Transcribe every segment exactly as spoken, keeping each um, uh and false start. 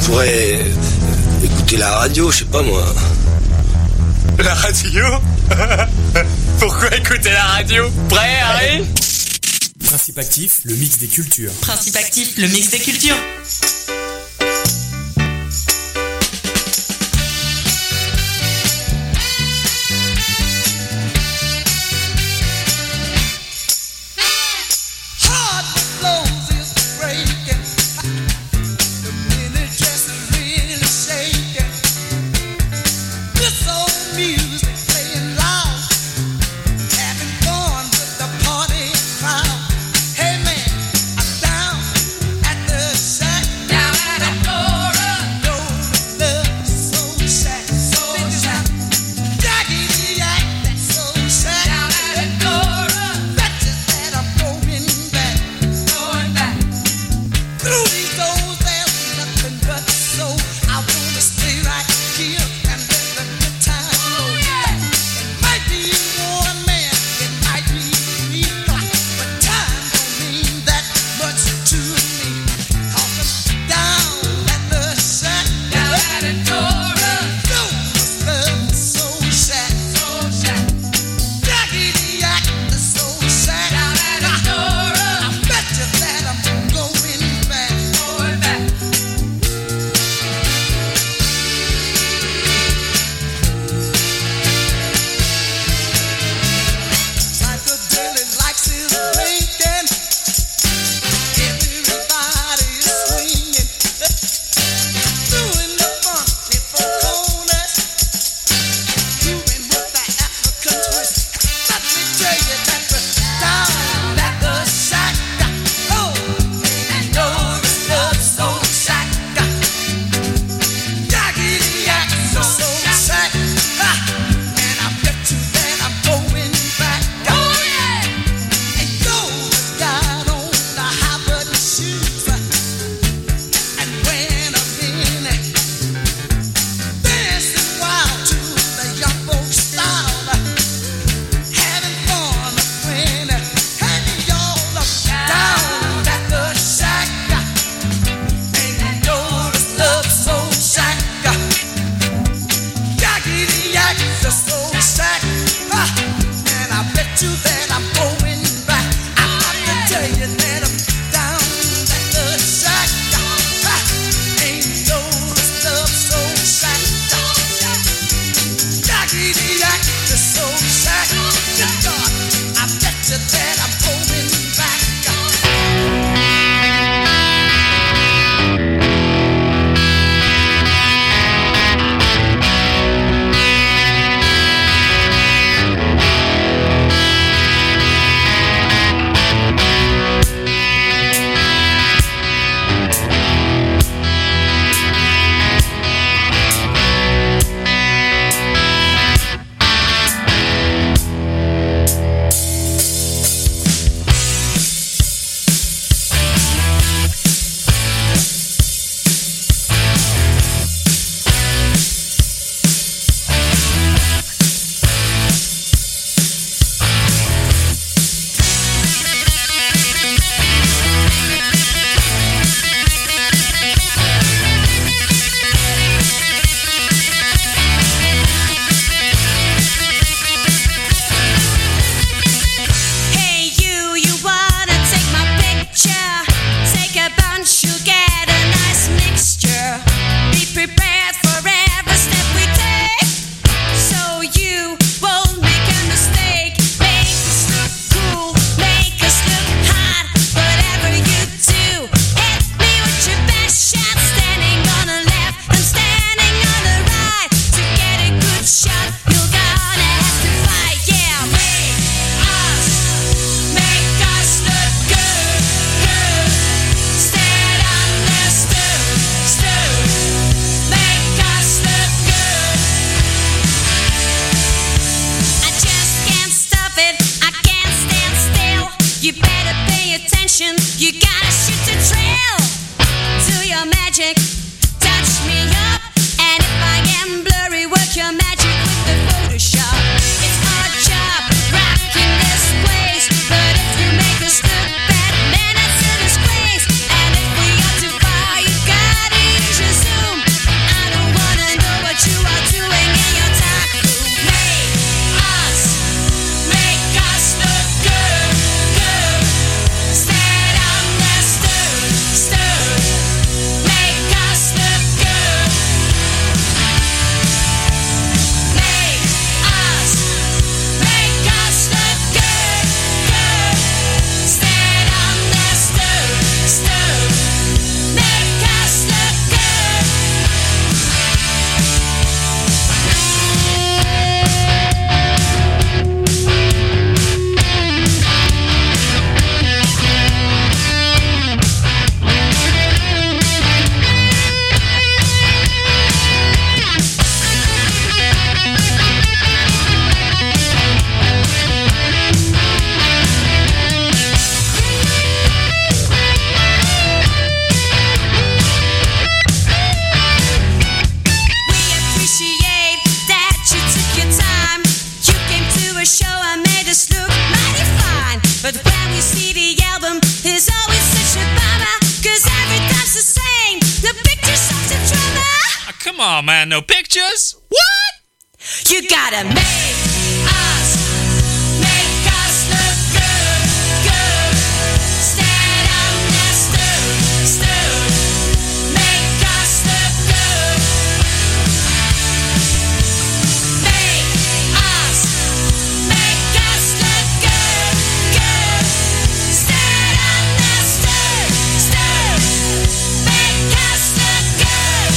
pourrais écouter la radio, je sais pas moi. La radio? Pourquoi écouter la radio? Prêt, Harry? Principe actif, le mix des cultures. Principe actif, le mix des cultures. Just the album is always such a bummer, cause every time's the same. The pictures such a drama. Oh, come on, man, no pictures? What? You gotta make us, make us look good, good. Stand up and stood, stood. Make us look good. Make us, make us look good, good. Stand up and stood, stood. Make us look good.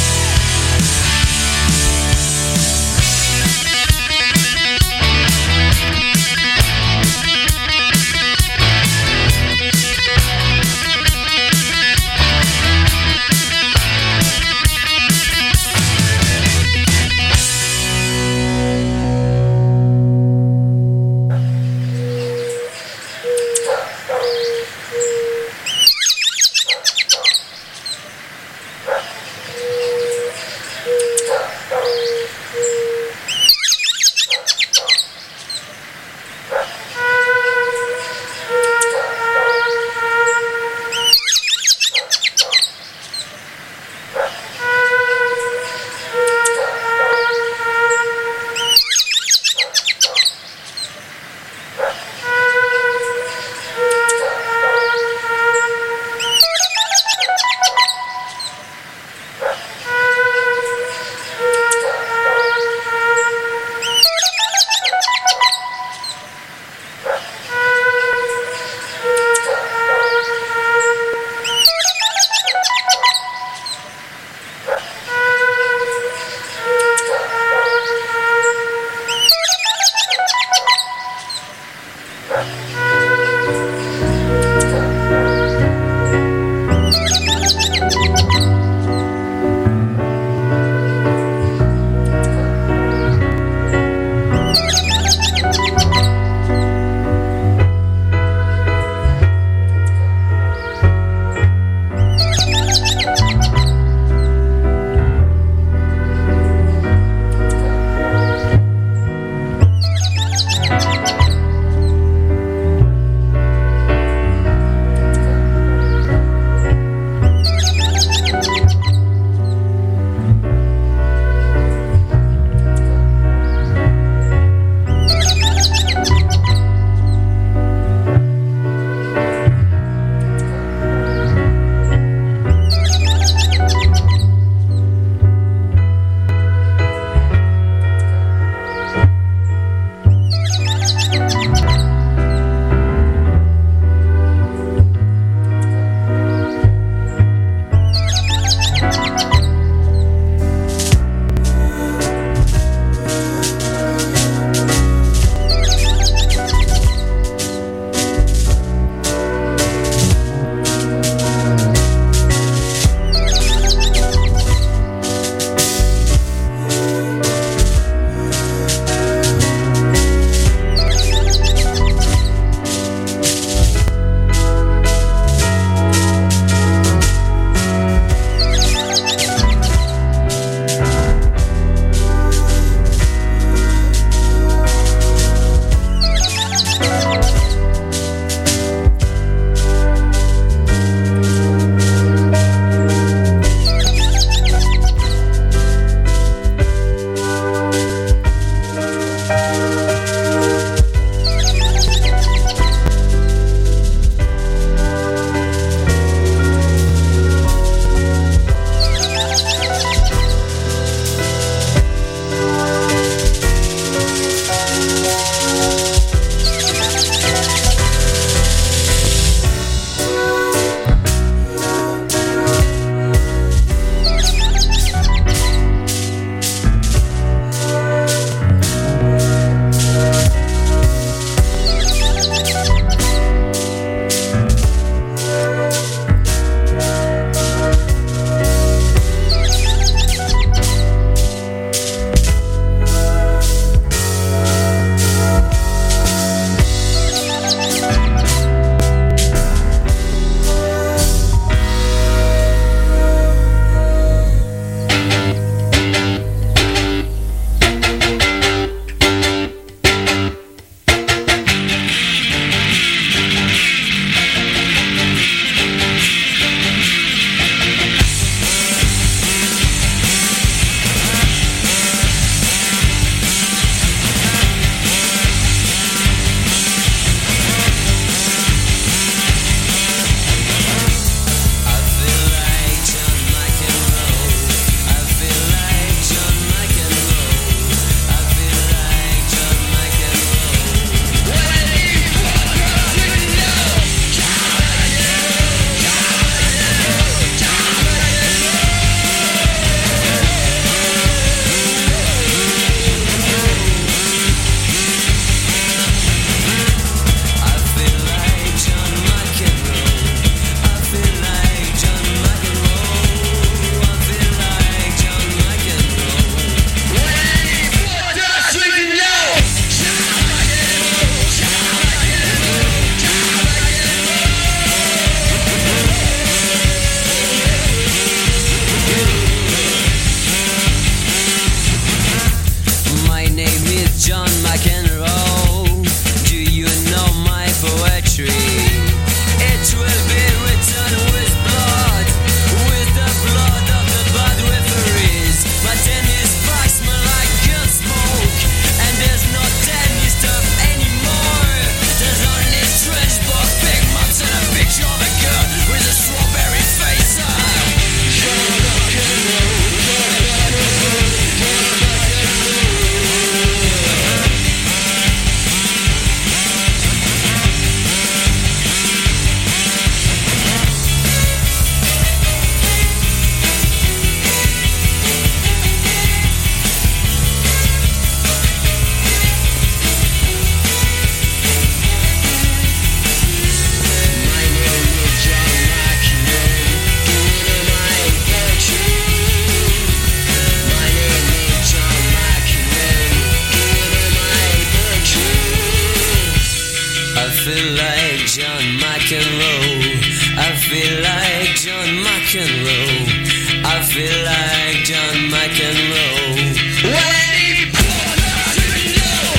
feel like John McEnroe. I feel like John McEnroe. When he poured out in love,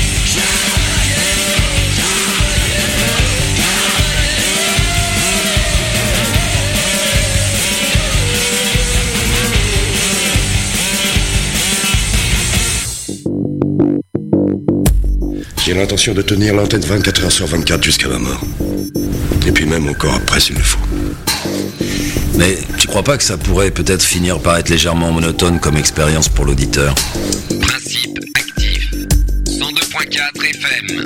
J'ai l'intention de tenir l'antenne vingt-quatre heures sur vingt-quatre jusqu'à ma mort. Et puis même encore après s'il le faut. Mais tu crois pas que ça pourrait peut-être finir par être légèrement monotone comme expérience pour l'auditeur? Principe actif. cent deux point quatre F M.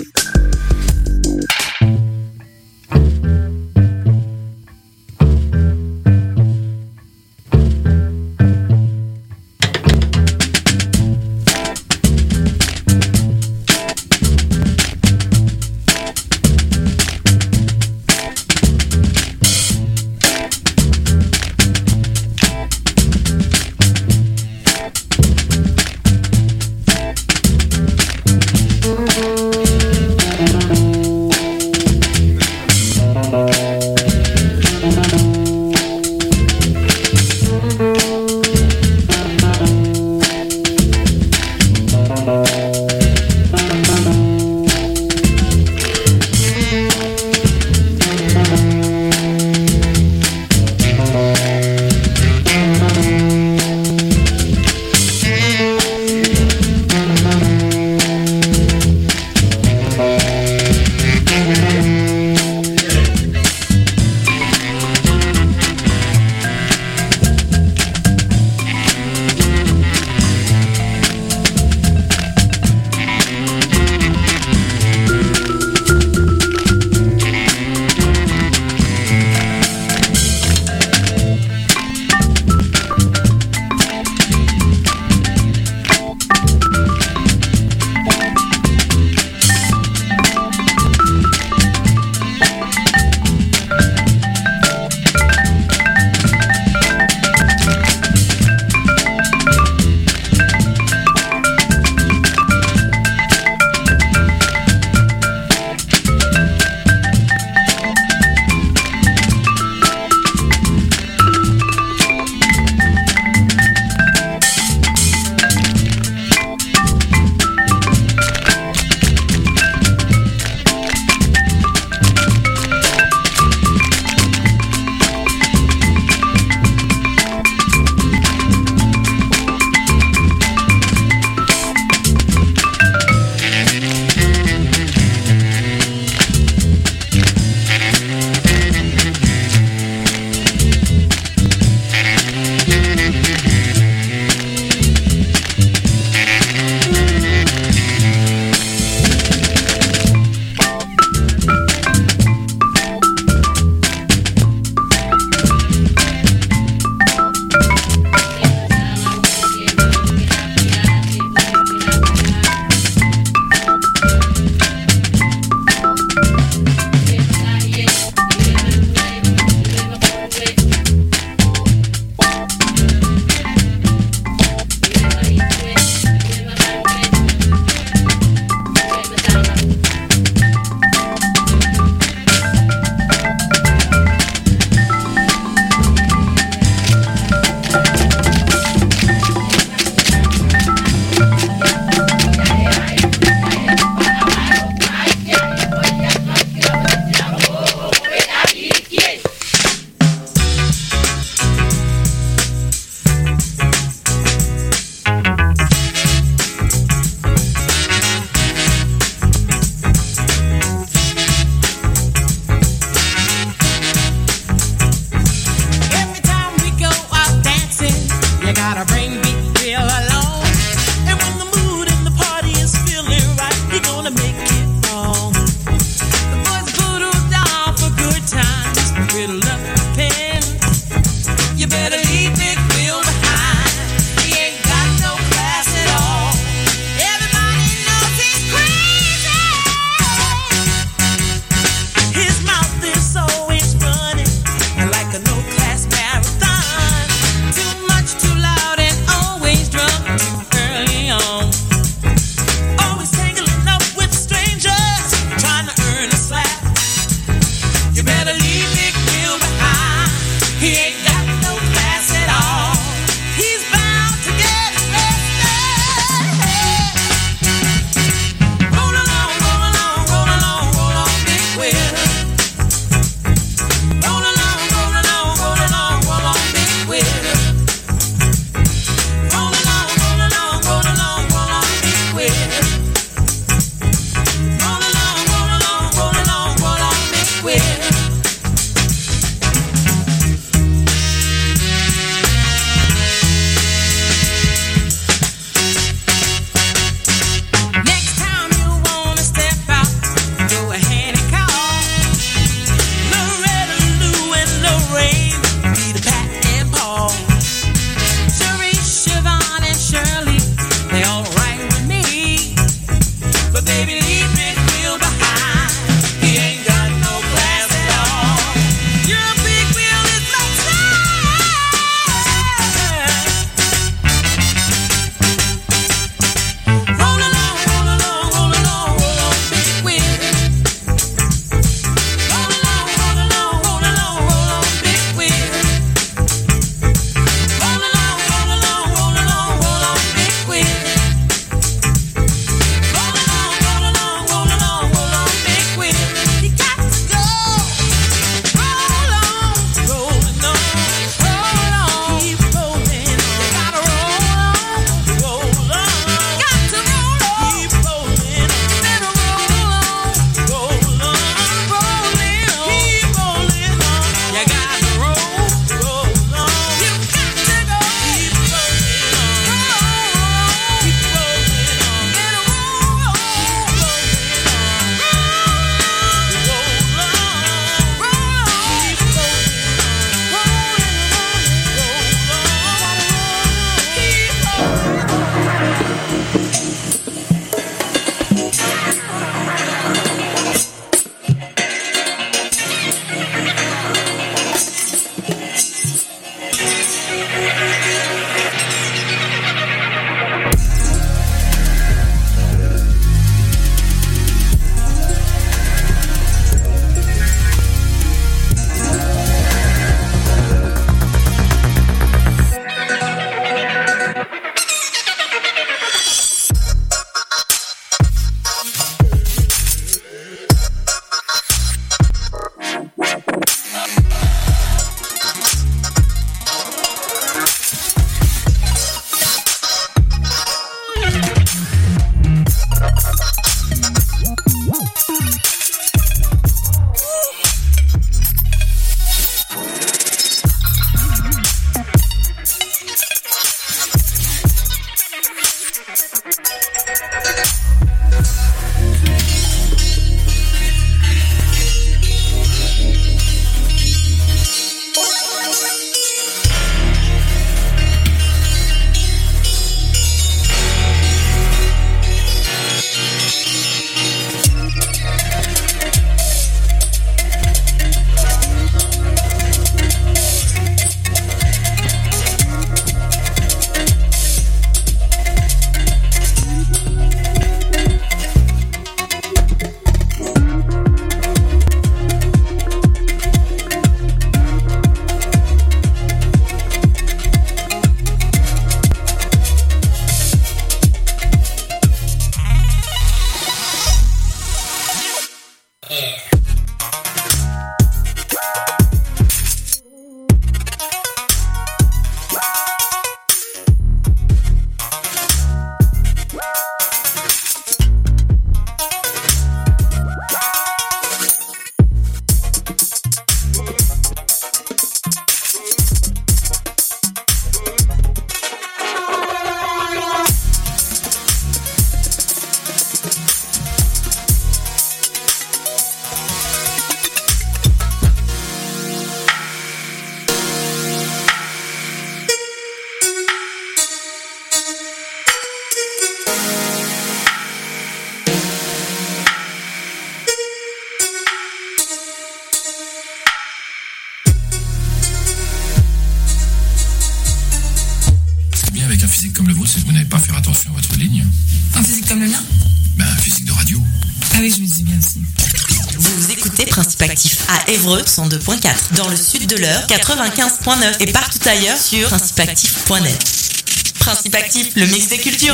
c'est que vous n'allez pas faire attention à votre ligne. Un physique comme le mien? Ben, un physique de radio. Ah oui, je me dis bien aussi. Vous écoutez Principe Actif à Évreux cent deux point quatre, dans le sud de l'Eure quatre-vingt-quinze point neuf et partout ailleurs sur principe actif point net. Principe Actif, le mix des cultures.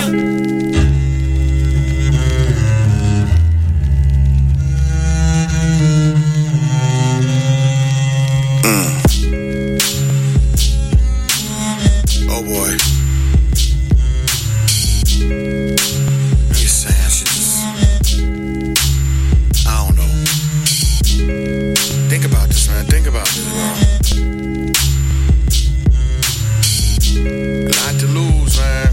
Oh boy. You saying I should just, I don't know. Think about this, man. Think about this, bro. A lot to lose, man.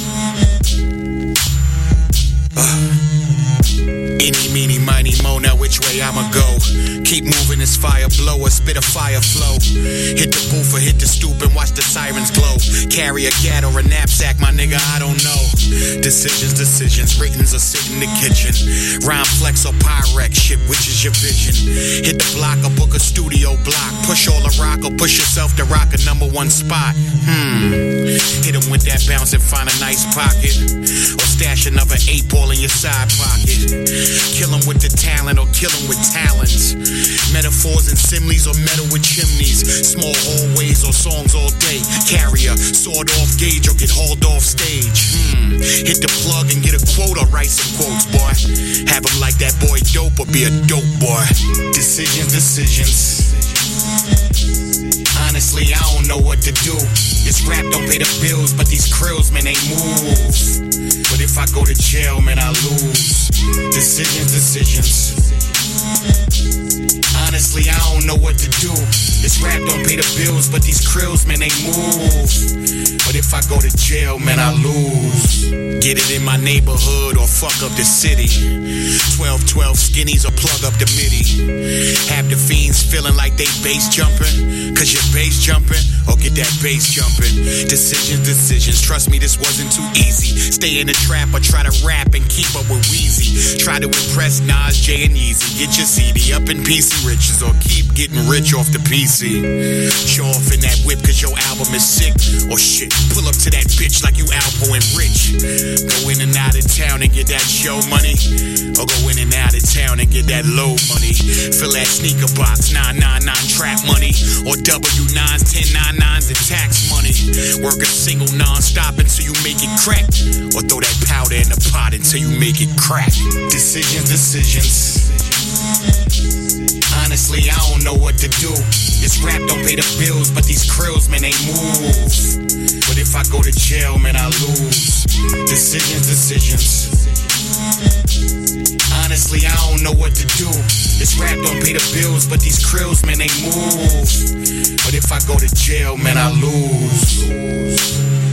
Uh. Eeny, meeny, miny, mo, now which way I'ma go? Keep moving this fire blower, spit a fire flow. Hit the booth or hit the stoop and watch the sirens glow. Carry a gat or a knapsack, my nigga, I don't know. Decisions, decisions, writtens or sit in the kitchen. Rhyme flex or Pyrex, shit, which is your vision? Hit the block or book a studio block. Push all the rock or push yourself to rock a number one spot. Hmm. Hit him with that bounce and find a nice pocket. Or stash another eight ball in your side pocket. Kill him with the talent or kill him with talents. Metaphors and similes or metal with chimneys. Small hallways or songs all day. Carrier, sword off gauge or get hauled off stage. Hmm. Hit the plug and get a quote or write some quotes, boy. Have him like that boy dope or be a dope boy. Decisions, decisions. Honestly, I don't know what to do. This rap don't pay the bills, but these krills, man, they move. But if I go to jail, man, I lose. Decisions, decisions. Honestly, I don't know what to do. This rap don't pay the bills, but these krills, man, they move. But if I go to jail, man, I lose. Get it in my neighborhood or fuck up the city. twelve twelve skinnies or plug up the MIDI. Have the fiends feeling like they bass jumping. Cause you're bass jumping or get that bass jumping. Decisions, decisions. Trust me, this wasn't too easy. Stay in the trap or try to rap and keep up with Weezy. Try to impress Nas, Jay, and Yeezy. Get your C D up in P C riches or keep getting rich off the P C. Show off in that whip cause your album is sick. Or shit, pull up to that bitch like you Alpo and Rich. Go in and out of town and get that show money. Or go in and out of town and get that low money. Fill that sneaker box, nine nine nine trap money. Or W nines, ten ninety-nines and tax money. Work a single non-stop until you make it crack. Or throw that powder in the pot until you make it crack. Decisions, decisions. Honestly, I don't know what to do. This rap don't pay the bills, but these krills, man, they move. But if I go to jail, man, I lose. Decisions, decisions. Honestly, I don't know what to do. This rap don't pay the bills, but these krills, man, they move. But if I go to jail, man, I lose.